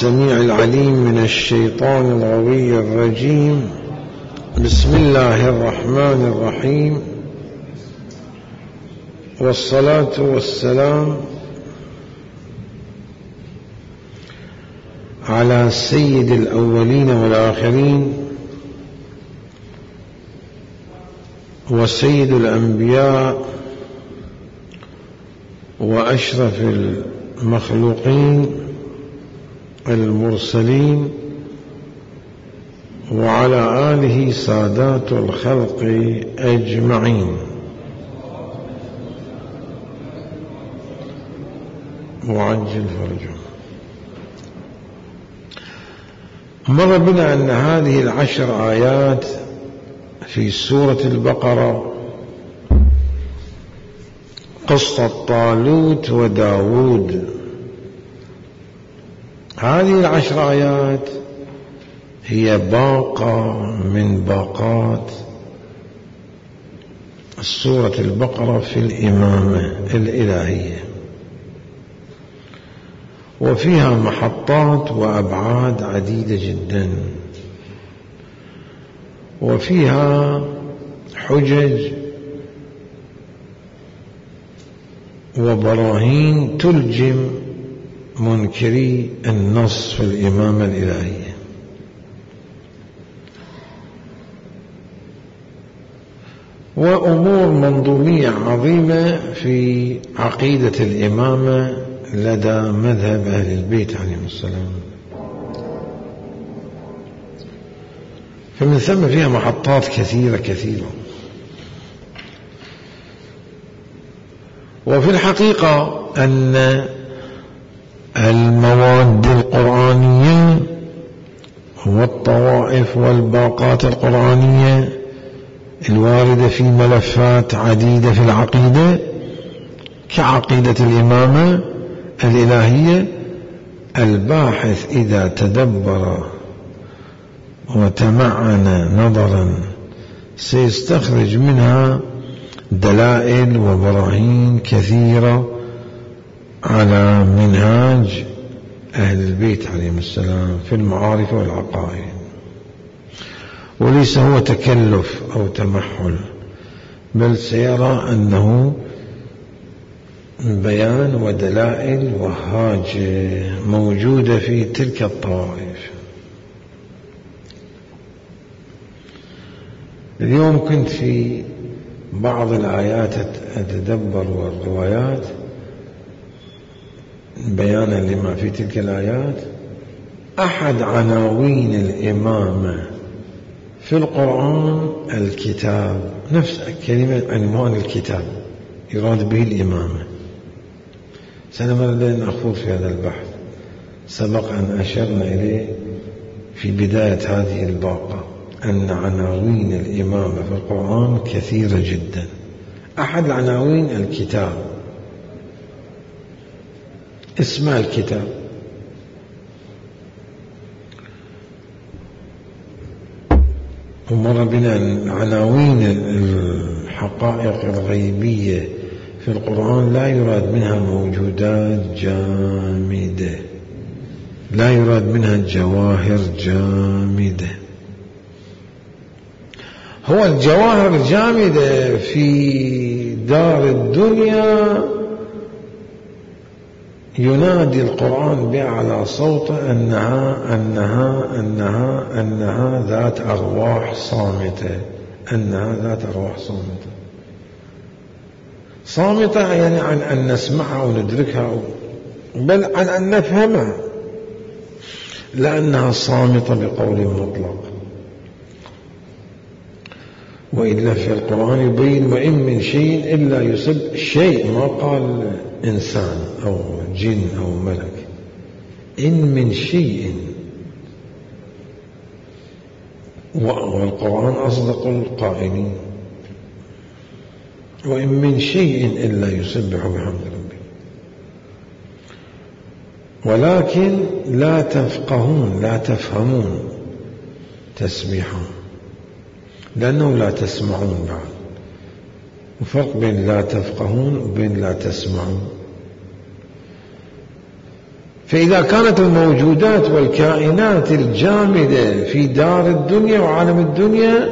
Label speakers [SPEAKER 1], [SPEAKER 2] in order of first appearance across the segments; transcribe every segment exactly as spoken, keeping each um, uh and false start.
[SPEAKER 1] السميع العليم من الشيطان الغوي الرجيم. بسم الله الرحمن الرحيم، والصلاة والسلام على سيد الأولين والآخرين وسيد الأنبياء وأشرف المخلوقين المرسلين، وعلى آله سادات الخلق أجمعين. معجل فرجهم. مر بنا أن هذه العشر آيات في سورة البقرة قصة طالوت وداود. هذه العشر آيات هي باقة من باقات سورة البقرة في الإمامة الإلهية، وفيها محطات وأبعاد عديدة جدا، وفيها حجج وبراهين تلجم منكري النص في الإمامة الإلهية. وأمور منظومية عظيمة في عقيدة الإمامة لدى مذهب أهل البيت عليهم السلام. فمن ثم فيها محطات كثيرة كثيرة. وفي الحقيقة أن المواد القرآنية والطوائف والباقات القرآنية الواردة في ملفات عديدة في العقيدة كعقيدة الإمامة الإلهية، الباحث إذا تدبر وتمعن نظرا سيستخرج منها دلائل وبراهين كثيرة على منهاج أهل البيت عليهم السلام في المعارف والعقائد. وليس هو تكلف أو تمحل، بل سيرى أنه بيان ودلائل وهاج موجودة في تلك الطوائف. اليوم كنت في بعض الآيات أتدبر والروايات بيانا لما في تلك الآيات. أحد عناوين الإمامة في القرآن الكتاب، نفس كلمة عنوان الكتاب يراد به الإمامة. سنمر لنا نخوض في هذا البحث، سبق أن أشرنا إليه في بداية هذه الباقة أن عناوين الإمامة في القرآن كثيرة جدا. أحد عناوين الكتاب، اسم الكتاب. ومر بنا عناوين الحقائق الغيبية في القرآن لا يراد منها موجودات جامدة، لا يراد منها جواهر جامدة. هو الجواهر الجامدة في دار الدنيا ينادي القرآن بأعلى صوته أنها أنها أنها أنها ذات أرواح صامتة، أنها ذات أرواح صامتة. صامتة يعني عن أن نسمعها وندركها، بل عن أن نفهمها، لأنها صامتة بقول مطلق. وإلا في القرآن يبين وإن من شيء إلا يسب شيء، ما قال إنسان أو جن أو ملك، إن من شيء. والقرآن أصدق القائلين، وإن من شيء إلا يسبح بحمد ربه ولكن لا تفقهون لا تفهمون تسبيحهم، لأنه لا تسمعون بعد. وفرق بين لا تفقهون وبين لا تسمعون. فإذا كانت الموجودات والكائنات الجامدة في دار الدنيا وعالم الدنيا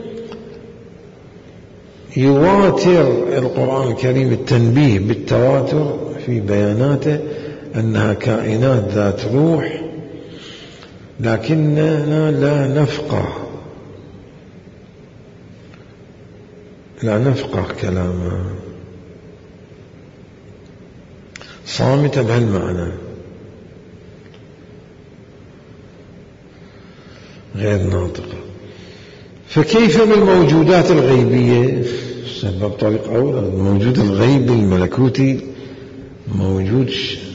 [SPEAKER 1] يواتر القرآن الكريم التنبيه بالتواتر في بياناته أنها كائنات ذات روح، لكننا لا نفقه لا نفقه كلامها، صامتة بهالمعنى غير ناطقة. فكيف بالموجودات الغيبية؟ سبب طريق أول، الموجود الغيبي الملكوتي موجود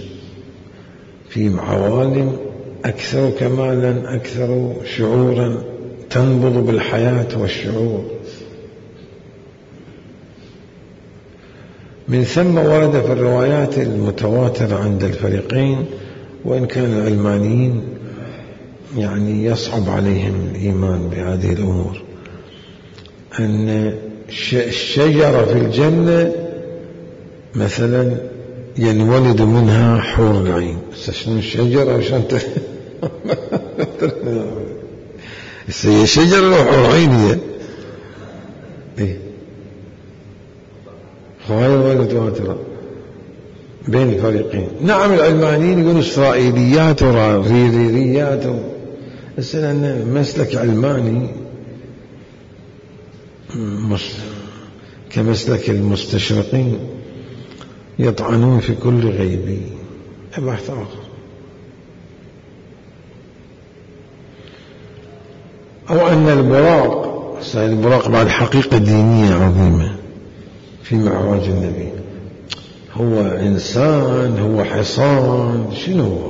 [SPEAKER 1] في عوالم أكثر كمالا أكثر شعورا تنبض بالحياة والشعور. من ثم ورد في الروايات المتواترة عند الفريقين، وإن كان العلمانيين يعني يصعب عليهم الإيمان بهذه الأمور، أن الشجرة في الجنة مثلا ينولد منها حور العين. شنو الشجرة وشان هي شجرة لو حور عين هي إيه خوايا متواترة بين الفريقين. نعم العلمانيين يقولوا إسرائيليات وريريريات، بس لأن مسلك علماني كمسلك المستشرقين يطعنون في كل غيبي. بحث آخر. أو أن البراق سيد البراق بعد حقيقة دينية عظيمة في معراج النبي، هو إنسان، هو حصان، شنو هو؟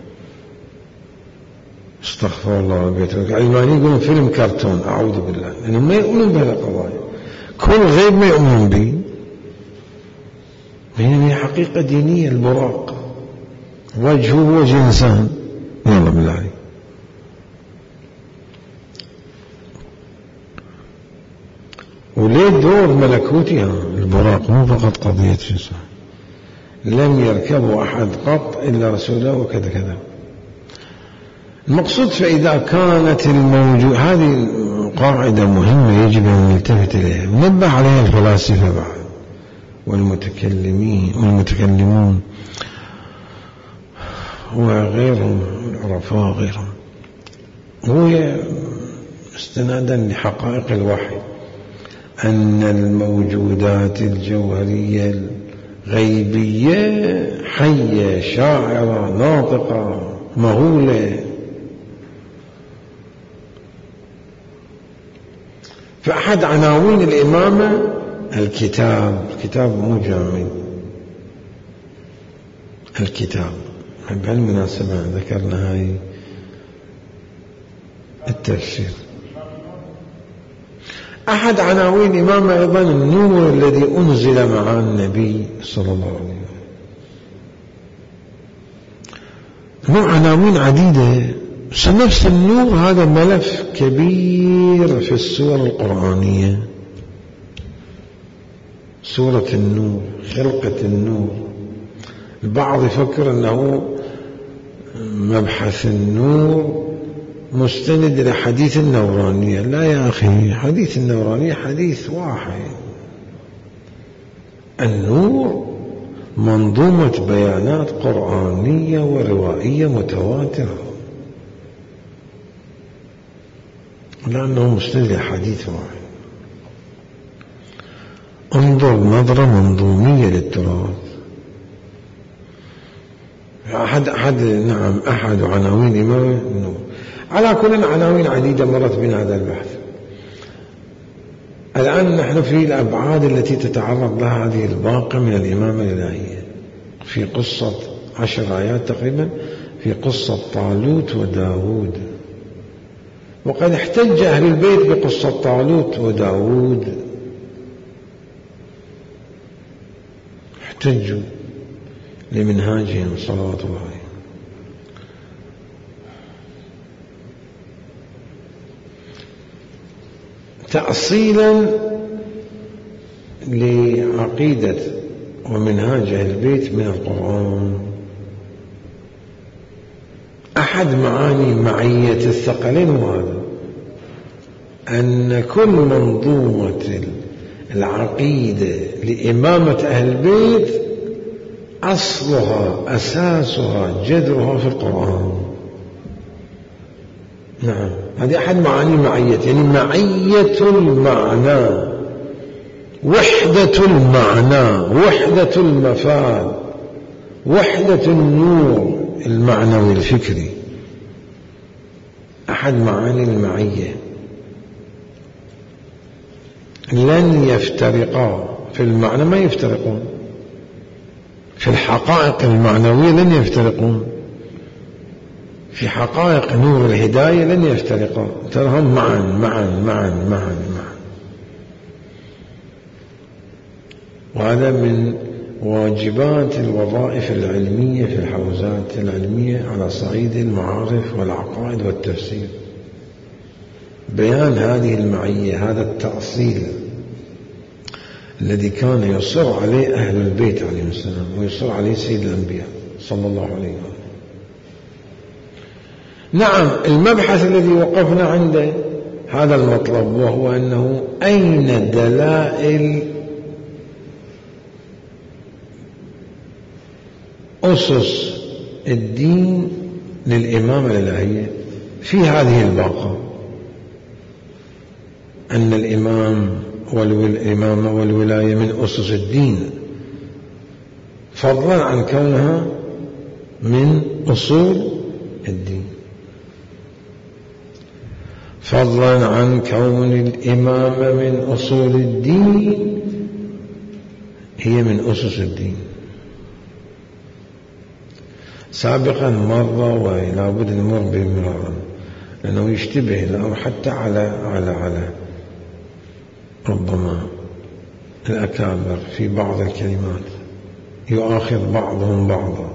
[SPEAKER 1] استغفر الله ربي. العلمانيين يقولون فيلم كرتون، أعوذ بالله، لأنهم ما يؤمنون بهالقضايا. كل غيب ما يؤمنون به، هي حقيقة دينية. البراق وجهه وجه إنسان، والله بالله. وليه دور ملكوتي البراق، مو فقط قضية إنسان. لم يركبه أحد قط إلا رسوله وكذا كذا. المقصود فإذا كانت الموجود، هذه قاعدة مهمة يجب أن نلتفت إليها، ننبه عليها الفلاسفة بعد والمتكلمين والمتكلمون وغيرهم العرفاء غيرهم، هو استنادا لحقائق الوحي أن الموجودات الجوهرية الغيبية حية شاعرة ناطقة مهولة. فأحد عناوين الإمامة الكتاب، الكتاب مو جامد، الكتاب. بهالمناسبة ذكرنا هاي التفسير. أحد عناوين الإمامة أيضا النور الذي أنزل مع النبي صلى الله عليه وسلم. له عناوين عديدة، نفس النور هذا ملف كبير في السور القرآنية. سورة النور، خلقة النور. البعض يفكر أنه مبحث النور مستند إلى حديث النورانية. لا يا أخي، حديث النورانية حديث واحد. النور منظومة بيانات قرآنية وروائية متواترة، لأنه مستند إلى حديث واحد. انظر نظرة منظومية للتراث. أحد أحد نعم أحد عناوين إمامة النور. على كل عناوين عديدة مرت بنا هذا البحث. الآن نحن في الأبعاد التي تتعرض لها هذه الباقة من الإمامة الإلهية، في قصة عشر آيات تقريبا في قصة طالوت وداود. وقد احتج أهل البيت بقصة طالوت وداود، احتجوا لمنهاجهم صلوات الله عليه. تأصيلا لعقيدة ومنهاج أهل البيت من القرآن. أحد معاني معية الثقلين وهذا أن كل منظومة العقيدة لإمامة أهل البيت أصلها أساسها جذرها في القرآن. نعم، هذه أحد معاني معية، يعني معية المعنى، وحدة المعنى، وحدة المفاد، وحدة النور المعنوي الفكري، أحد معاني المعية. لن يفترقا في المعنى، ما يفترقون في الحقائق المعنوية، لن يفترقون في حقائق نور الهداية، لن يفترقا، تراهم معا معا معا معا معا. وهذا من واجبات الوظائف العلمية في الحوزات العلمية على صعيد المعارف والعقائد والتفسير، بيان هذه المعية، هذا التأصيل الذي كان يصر عليه أهل البيت عليهم السلام، ويصر عليه سيد الأنبياء صلى الله عليه وسلم. نعم، المبحث الذي وقفنا عنده هذا المطلب، وهو أنه أين دلائل أسس الدين للإمامة الإلهية في هذه الباقة، أن الإمام والإمامة والولاية من أسس الدين، فضلا عن كونها من أصول الدين، فضلا عن كون الإمامة من أصول الدين، هي من أسس الدين. سابقا مر ولا بد نمر به مرارا، لأنه يشتبه له حتى على على على ربما الأكابر في بعض الكلمات يؤاخذ بعضهم بعضا،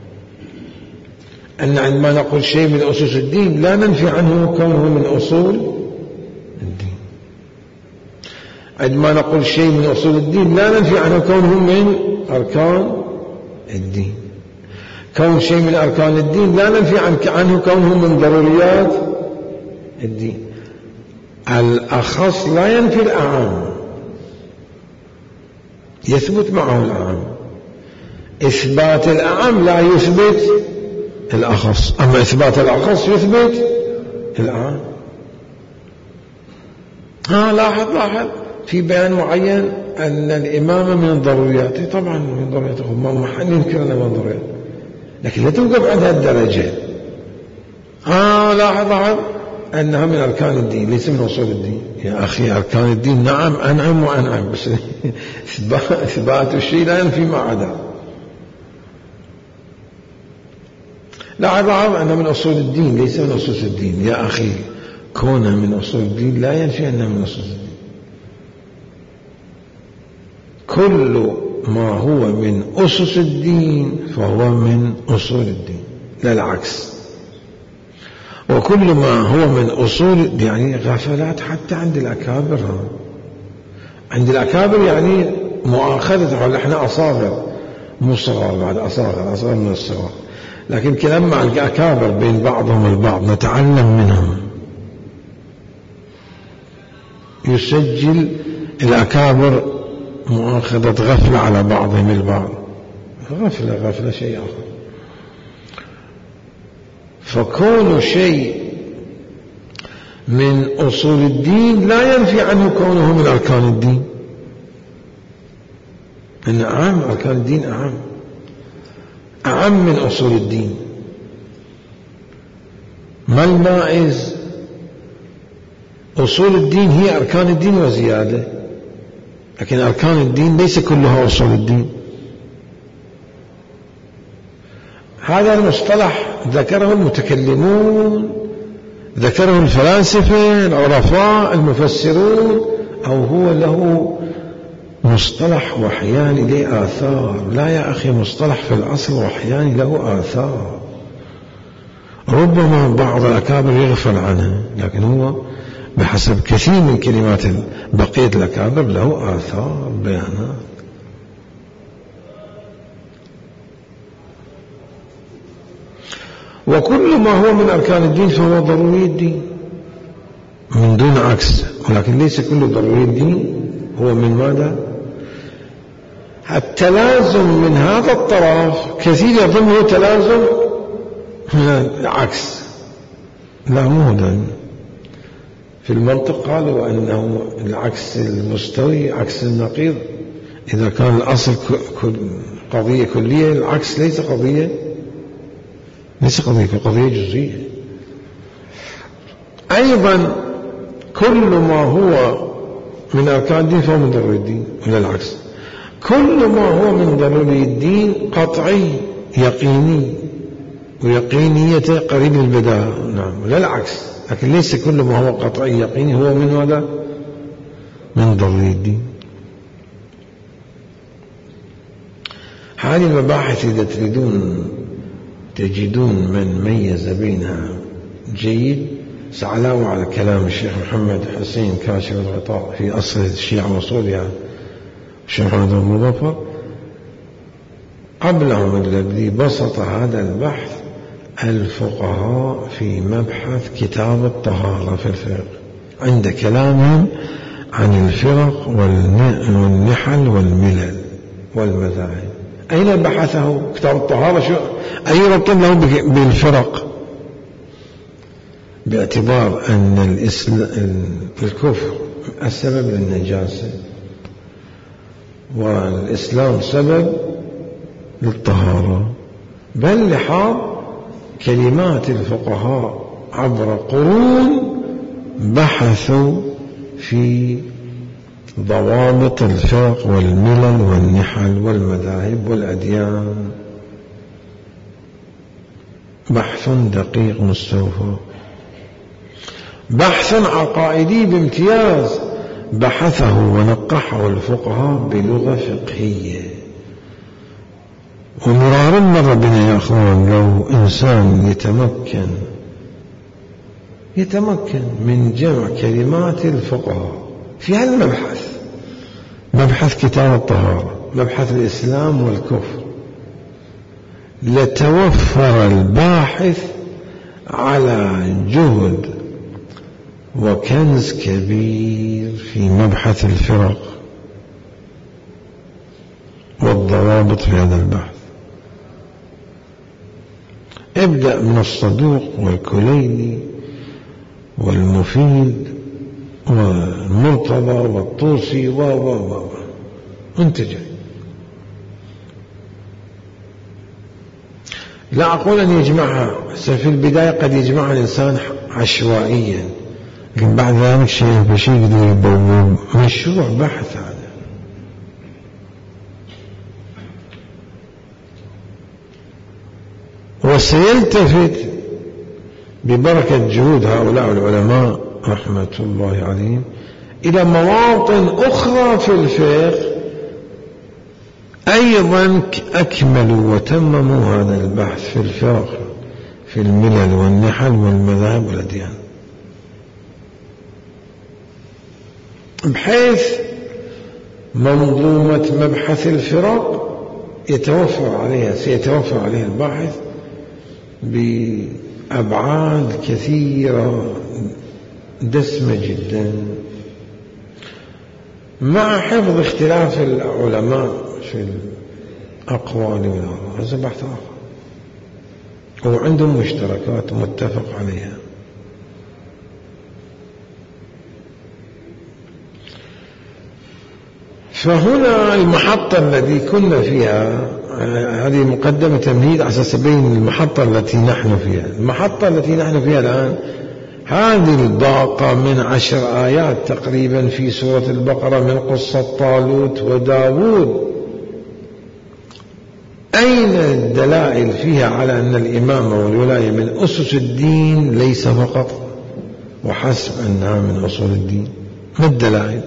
[SPEAKER 1] أن عندما نقول شيء من أسس الدين لا ننفي عنه كونه من أصول الدين، عندما نقول شيء من أصول الدين لا ننفي عنه كونه من أركان الدين، كون شيء من أركان الدين لا ننفي عنه كونه من ضروريات الدين. الأخص لا ينفي الأعم، يثبت معه الأعم، إثبات الأعم لا يثبت الأخص، أما إثبات الأخص يثبت الأعم. ها لاحظ لاحظ في بيان معين أن الإمامة من الضروريات، طبعا من الضروريات، ما حد ينكر أنها من الضروريات، لكن لا توقف عند هالدرجة. ها لاحظ لاحظ أنها من أركان الدين ليس من أصول الدين. يا أخي أركان الدين نعم أنعم وأنعم، بس إثبات الشيء لا ينفي ما عدا. لاحظ أنها من أصول الدين ليس من أسس الدين. يا أخي كونها من أصول الدين لا ينفي أنها من أسس الدين. كل ما هو من أسس الدين فهو من أصول الدين، لا العكس. وكل ما هو من أصول، يعني غفلات حتى عند الأكابر، عند الأكابر يعني مؤاخذة، احنا أصابر مو صغار، بعد أصغر أصغر من الصغار، لكن كلام مع الأكابر بين بعضهم البعض نتعلم منهم. يسجل الأكابر مؤاخذة غفلة على بعضهم البعض، غفلة غفلة شيء آخر. فكون شيء من أصول الدين لا ينفي عنه كونه من أركان الدين، إن أعم أركان الدين أعم أعم من أصول الدين. ما المائز؟ أصول الدين هي أركان الدين وزيادة، لكن أركان الدين ليس كلها أصول الدين. هذا المصطلح ذكره المتكلمون، ذكره الفلاسفة العرفاء المفسرون، أو هو له مصطلح وحياني له آثار؟ لا يا أخي، مصطلح في الأصل وحياني له آثار، ربما بعض الأكابر يغفل عنها، لكن هو بحسب كثير من كلمات بقية الأكابر له آثار بيانات. وكل ما هو من أركان الدين فهو ضروري الدين من دون عكس، ولكن ليس كل ضروري الدين هو من ماذا؟ التلازم من هذا الطرف كثير يظنه تلازم من العكس، لا مو هذا. في المنطق قالوا أنه العكس المستوي عكس النقيض، إذا كان الأصل قضية كلية العكس ليس قضية ليس قضية قضية جزئية. أيضا كل ما هو من أركان الدين فهو من ضروري الدين، ولا العكس؟ كل ما هو من ضروري الدين قطعي يقيني، ويقينيته قريب من البداهة، نعم، ولا العكس. لكن ليس كل ما هو قطعي يقيني هو من ماذا؟ من ضروري الدين. هذه المباحث إذا تريدون تجدون من ميز بينها جيد سعلاوا على كلام الشيخ محمد حسين كاشف الغطاء في أصل الشيعة وصولها، الشيخ محمد المظفر قبلهم الذي بسط هذا البحث الفقهاء في مبحث كتاب الطهارة في الفقه، عند كلامهم عن الفرق والنحل والملل والمذاهب. أين بحثه كتاب الطهارة؟ شو أي ربط له بالفرق؟ باعتبار أن الكفر السبب للنجاسة والإسلام سبب للطهارة، بل لحاظ كلمات الفقهاء عبر قرون بحثوا في ضوابط الفرق والملل والنحل والمذاهب والأديان، بحث دقيق مستوفى، بحث عقائدي بامتياز، بحثه ونقحه الفقهاء بلغة فقهية. ومرارا مر بنا يا أخوان لو إنسان يتمكن يتمكن من جمع كلمات الفقهاء في هالمبحث، مبحث كتاب الطهارة، مبحث الإسلام والكفر، لتوفر الباحث على جهد وكنز كبير في مبحث الفرق والضوابط في هذا البحث. ابدأ من الصدوق والكليني والمفيد والمرتضى والطوسي و و و وانت جاي. لا أقول أن يجمعها، في البداية قد يجمعها الإنسان عشوائيا، لكن بعد ذلك شيء بشيء يقدر يبوب مشروع بحث هذا. وسيلتفت ببركة جهود هؤلاء العلماء رحمة الله عليهم إلى مواطن أخرى في الفقه أيضا أكملوا وتمموا هذا البحث في الفرق في الملل والنحل والمذاهب والأديان، بحيث منظومة مبحث الفرق يتوفر عليها سيتوفر عليها الباحث بأبعاد كثيرة دسمة جدا، مع حفظ اختلاف العلماء في الأقوال والآراء. هذا بحث آخر، وعندهم مشتركات متفق عليها. فهنا المحطة التي كنا فيها، هذه مقدمة تمهيد على أساس تبين المحطة التي نحن فيها. المحطة التي نحن فيها الآن هذه الباقة من عشر آيات تقريبا في سورة البقرة من قصة طالوت وداود. أين الدلائل فيها على أن الإمامة والولاية من أسس الدين ليس فقط وحسب أنها من أصول الدين؟ ما الدلائل؟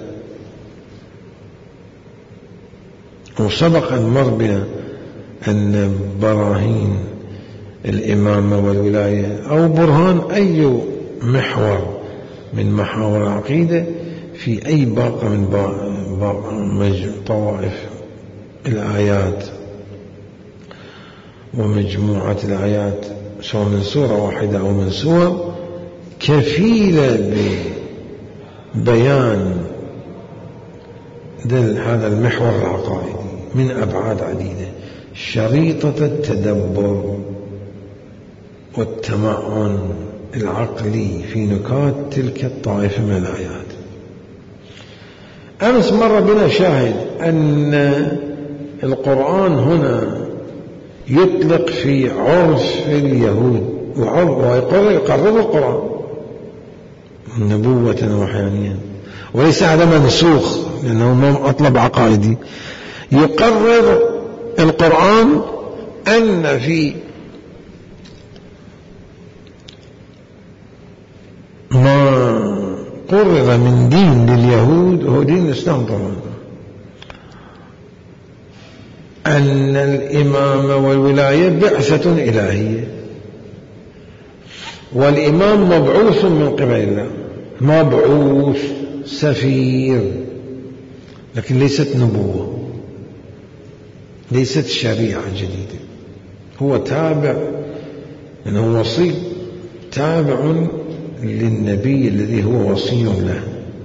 [SPEAKER 1] وسبق أن مر بنا أن براهين الإمامة والولاية أو برهان أي محور من محاور العقيدة في أي باقة من باقة طوائف الآيات ومجموعة الآيات سواء من سورة واحدة أو من سور كفيلة ببيان هذا المحور العقائدي من أبعاد عديدة، شريطة التدبر والتمعن العقلي في نكات تلك الطائفة من الآيات. أمس مر بنا شاهد أن القرآن هنا يطلق في عرف اليهود ويقرر القرآن نبوة وحيانيا، وليس هذا منسوخ لأنه مطلب عقائدي. يقرر القرآن أن في ما قرر من دين لليهود هو دين الإسلام طبعا، أن الإمام والولاية بعثة إلهية، والإمام مبعوث من قبل الله، مبعوث سفير، لكن ليست نبوة، ليست شريعة جديدة، هو تابع، أنه وصي تابع للنبي الذي هو وصي له،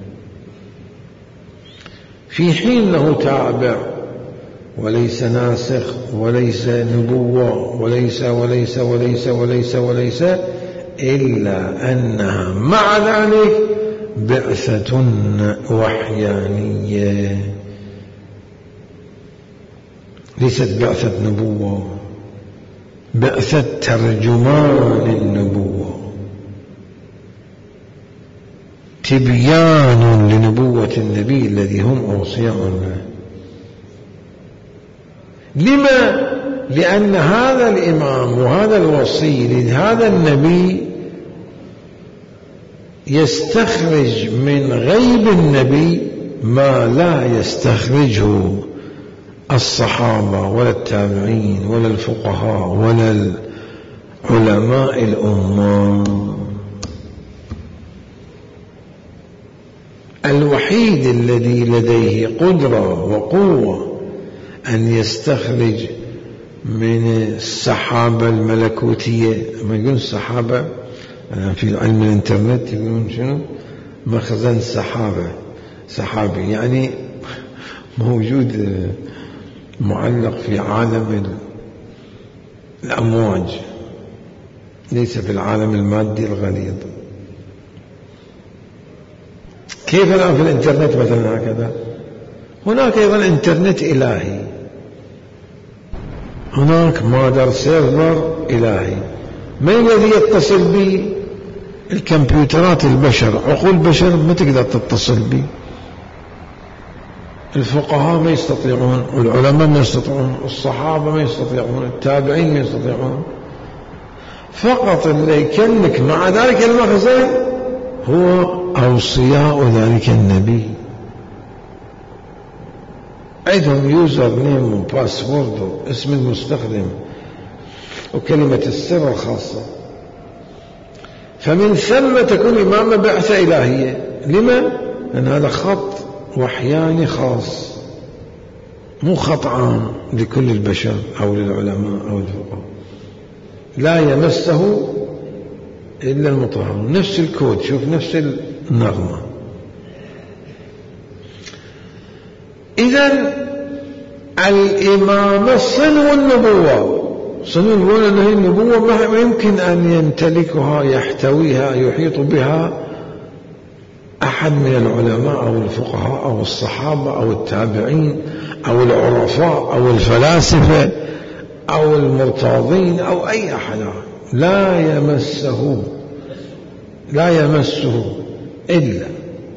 [SPEAKER 1] في حين أنه تابع وليس ناسخ وليس نبوة وليس وليس وليس وليس وليس إلا أنها مع ذلك بعثة وحيانية، ليست بعثة نبوة، بعثة ترجمان النبوة، تبيان لنبوة النبي الذي هم أوصياء له. لما؟ لأن هذا الإمام وهذا الوصي لهذا النبي يستخرج من غيب النبي ما لا يستخرجه الصحابة ولا التابعين ولا الفقهاء ولا علماء الأمة. الوحيد الذي لديه قدرة وقوة أن يستخرج من السحابة الملكوتية، ما يقولون السحابة في علم الانترنت يقولون شنو؟ مخزن سحابة، سحابي يعني موجود معلق في عالم الأمواج، ليس في العالم المادي الغليظ. كيف الآن في الانترنت مثلا هكذا؟ هناك أيضا انترنت إلهي، هناك مادر سيرفر إلهي. من الذي يتصل به؟ الكمبيوترات البشر، عقول البشر ما تقدر تتصل به، الفقهاء ما يستطيعون، والعلماء ما يستطيعون، الصحابة ما يستطيعون، التابعين ما يستطيعون. فقط اللي يكنك مع ذلك المخزن هو أوصياء ذلك النبي، عندهم يوزر نيم وباسورد اسم المستخدم وكلمة السر الخاصة. فمن ثم تكون إمامة بعثة إلهية. لما؟ لأن هذا خط وحياني خاص، مو خط عام لكل البشر أو للعلماء أو الفقهاء، لا يمسه إلا المطهرون. نفس الكود، شوف نفس النغمة. إذن الإمامة صنو النبوة، صنو النبوة أنه النبوة ما يمكن أن يمتلكها يحتويها يحيط بها أحد من العلماء أو الفقهاء أو الصحابة أو التابعين أو العرفاء أو الفلاسفة أو المرتاضين أو أي أحد، لا يمسه لا يمسه إلا.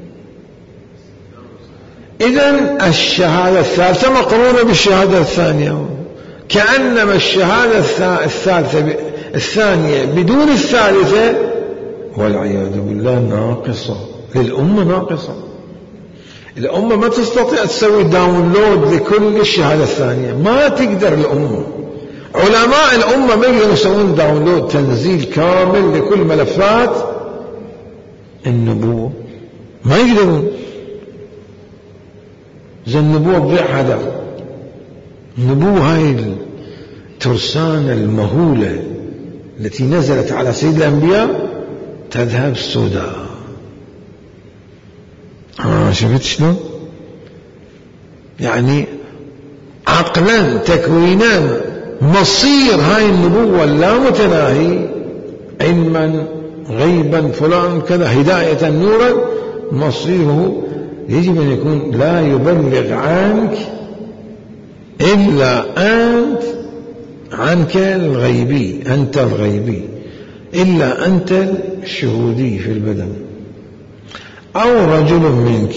[SPEAKER 1] إذن الشهادة الثالثة مقرونة بالشهادة الثانية، كأنما الشهادة الثالثة الثانية بدون الثالثة والعياذ بالله ناقصة للأمة، ناقصة. الأمة ما تستطيع تسوي داونلود لكل الشهادة الثانية، ما تقدر الأمة. علماء الأمة ما يقدرون يسوون داونلود تنزيل كامل لكل ملفات النبوة، ما يقدرون. زي النبوة تضيع هدف. النبوة هاي الترسانة المهولة التي نزلت على سيد الأنبياء تذهب سدى. آه شفت شلون؟ يعني عقلا تكوينا مصير هاي النبوة اللامتناهي، علما غيبا فلان كذا هداية نورا، مصيره يجب أن يكون لا يبلغ عنك إلا أنت، عنك الغيبي، أنت الغيبي، إلا أنت الشهودي في البدن، أو رجل منك.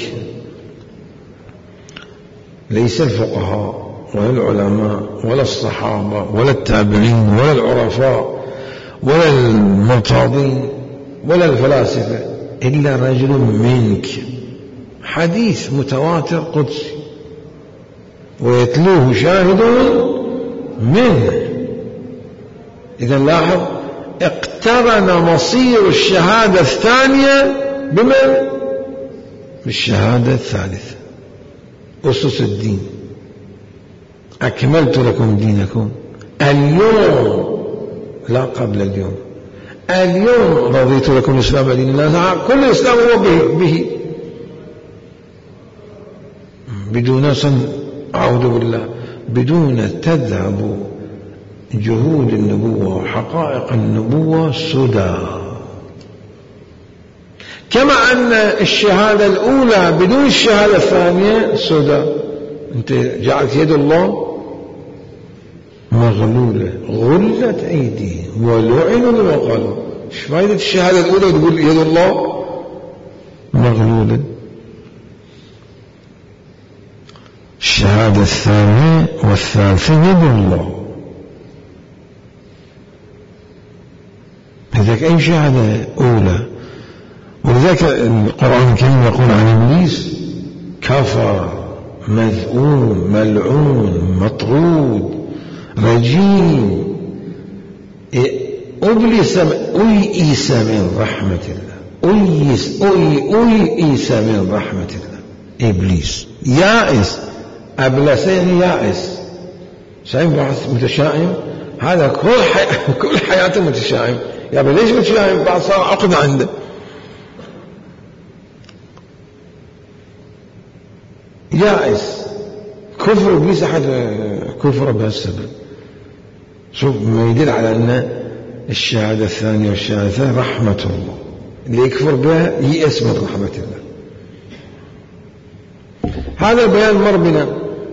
[SPEAKER 1] ليس الفقهاء ولا العلماء ولا الصحابة ولا التابعين ولا العرفاء ولا المرتاضين ولا الفلاسفة، إلا رجل منك. حديث متواتر قدسي ويتلوه شاهد منه. إذا لاحظ اقترن مصير الشهادة الثانية بمن؟ بالشهادة الثالثة. أسس الدين، أكملت لكم دينكم اليوم، لا قبل اليوم، اليوم رضيت لكم الإسلام دينا. كل الإسلام هو به, به. بدون صن أعوذ بالله، بدون تذهب جهود النبوة وحقائق النبوة سدى. كما أن الشهادة الأولى بدون الشهادة الثانية سدى. أنت جعلت يد الله مغلولة، غلت أيديهم ولعنوا بما قالوا. ايش فائدة الشهادة الأولى وتقول يد الله مغلولة؟ الشهادة الثانية والثالثة يد الله. لذلك أي شهادة أولى. ولذلك القرآن الكريم يقول عن إبليس كفر مذءوم ملعون مطرود رجيم. أبلس أيئس من رحمة الله، أيئس أيئس من رحمة الله. إبليس يائس، أبلسين يائس. شايف واحد متشائم، هذا كل حي... كل حياته متشائم. يا أبي ليش متشائم؟ بعد صار عقد عنده. يائس، كفر إبليس أحد كفر بهالسبب. شوف ما يدل على أن الشهادة الثانية والشهادة الثالثة رحمة الله، اللي يكفر بها يئس من رحمة الله. هذا البيان مر بنا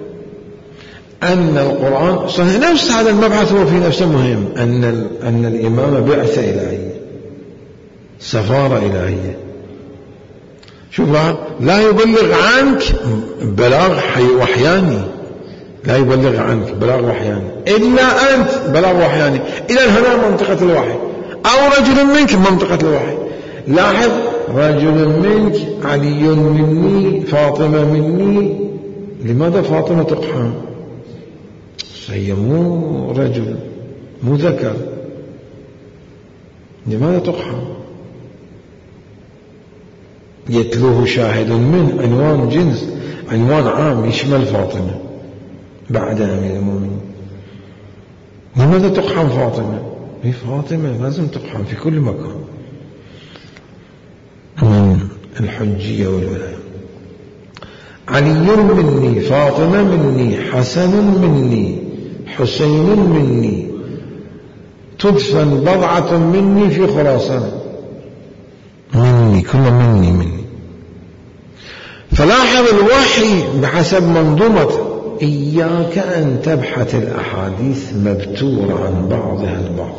[SPEAKER 1] أن القرآن صحيح نفس هذا المبحث هو في نفسه مهم، أن أن الإمامة بعثة إلهية، سفارة إلهية. شوف لا يبلغ عنك بلاغ وحياني، لا يبلغ عنك بلاغ وحياني إلا أنت بلاغ وحياني. إذا هنا منطقة الوحي، أو رجل منك منطقة الوحي. لاحظ رجل منك، علي مني، فاطمة مني. لماذا فاطمة تقحم؟ هي مو رجل، مو ذكر، لماذا تقحم؟ يتلوه شاهد من عنوان جنس، عنوان عام يشمل فاطمة بعد أمير المؤمنين. لماذا تقحم فاطمة؟ هي فاطمة لازم تقحم في كل مكان من الحجية والولاية. علي مني، فاطمة مني، حسن مني، حسين مني، تدفن بضعة مني في خراسان. مني، كل مني مني. فلاحظ الوحي بحسب منظومة إياك أن تبحث الأحاديث مبتورة عن بعضها البعض.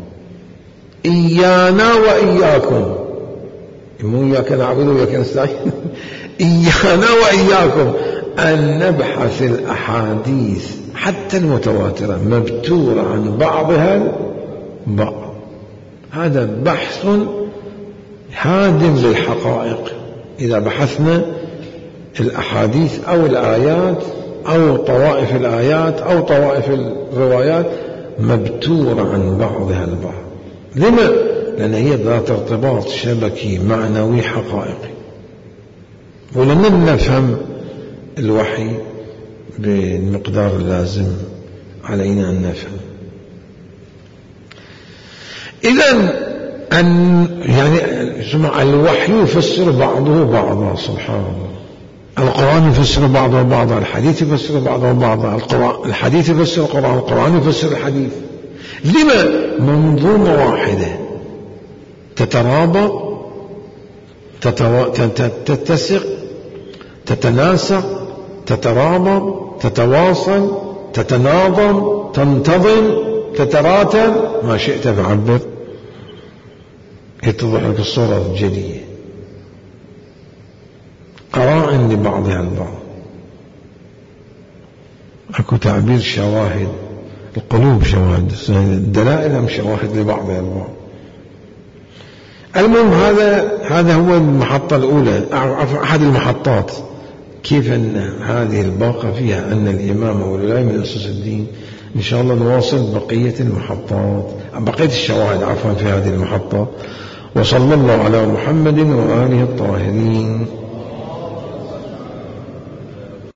[SPEAKER 1] إيانا وإياكم، مو إياك نعبد وإياك نستعين. إيانا وإياكم أن نبحث الأحاديث حتى المتواترة مبتورة عن بعضها البعض. هذا بحث هادم للحقائق. إذا بحثنا الأحاديث أو الآيات أو طوائف الآيات أو طوائف الروايات مبتورة عن بعضها البعض. لما؟ لأن هي ذات ارتباط شبكي معنوي حقائقي، ولن نفهم الوحي بالمقدار اللازم علينا أن نفهم. إذن أن يعني الوحي يفسر بعضه بعضا، سبحان الله. القرآن يفسر بعضه بعضا، الحديث يفسر بعضه بعضا، القرآن الحديث يفسر القرآن، القرآن يفسر الحديث. لما؟ منظومة واحدة تترابط، تتو... تتسق، تتناسق، تترابط، تتواصل، تتناظم، تنتظم، تتراتب، ما شئت فعبر، يتضح لك الصورة الجلية، قرائن لبعضها البعض. اكو تعبير شواهد، القلوب شواهد، الدلائل هم شواهد لبعضها البعض. المهم هذا هذا هو المحطة الأولى، أحد المحطات، كيف أن هذه الباقة فيها أن الإمام والولاية من أسس الدين. إن شاء الله نواصل بقية المحطات، بقية الشواهد عفوا في هذه المحطة. وصلى الله على محمد وآله الطاهرين.